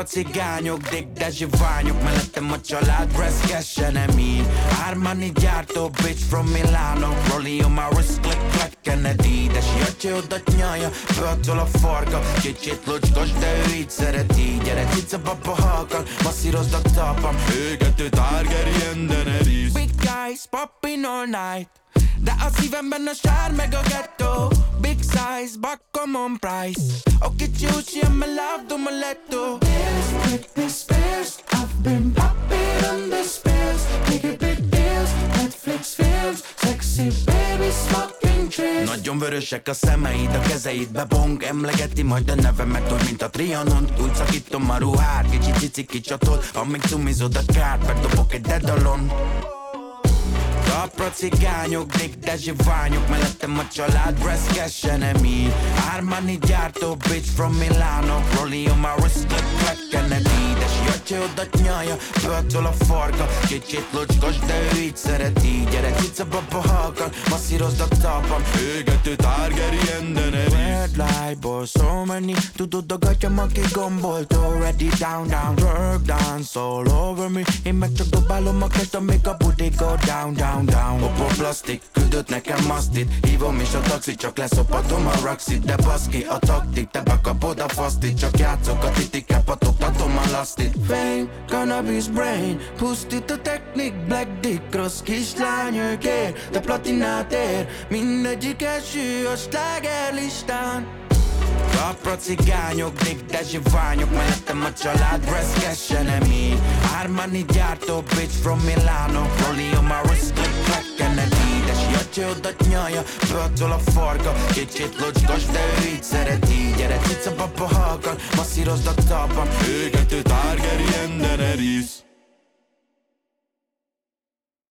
Talpra cigányok, de zsiványok, mellettem a család, reszkesse nem így. Armani gyártó, bitch from Milano, rollie on my wrist like Black Kennedy. De siatja oda nyalja, föltől a farka, kicsit lucskos, de ő így szereti. Gyere cica baba halkan, masszírozd a talpam, égető Targaryen, de ne ríz. Big guys, poppin' all night, de a szívemben a sár meg a ghetto. Big size, bakom on price. Oh, kicsi ucsi, I'm alive, do my letto. Pills, Britney Spears, I've been popping on the spills. Big deals, Netflix films, sexy baby smoking trees. Nagyon vörösek a szemeid, a kezeidbe bong. Emlegeti majd a nevemet, úgy mint a Trianon. Úgy szakítom a ruhát, kicsi cici kicsatol. Amíg cumizod a kárt, megdobok egy dedalon. Talpra cigányok, de zsiványok, mellettem a család, reszkesse nem így. Armani gyártó, bitch from Milano, rollie on my wrist like Black Kennedy. De siatja oda nyalja, föltől a farka, kicsit lucskos, de ő így szereti. Gyere cica baba halkan, masszírozd a talpam, égető Targaryen, de ne ríz. Red light, boy, so many. Tudod a gatyam, aki gombolt, already down, down. Work dance all over me. Én meg csak dobálom a kest, amíg a booty go down, down. Oppo plastik, küldött nekem masztit. Hívom is a taxit, csak leszopatom a raxit. De baszki a taktik, te bekapod a fasztit. Csak játszok a titikkel, patogtatom a lasztit. Fame, cannabis brain, pusztít a technik. Black dick, rossz kislány őkér, de platinát ér. Mindegyik első a sláger listán. Talpra cigányok, de zsiványok, mellettem a család, reszkesse nem így. Armani gyártó, bitch from Milano, rollie on my wrist like Black Kennedy. De siatja oda nyalja, föltől a farka, kicsit lucskos, de ő így szereti. Gyere cica baba halkan, masszírozd a talpam, égető Targaryen.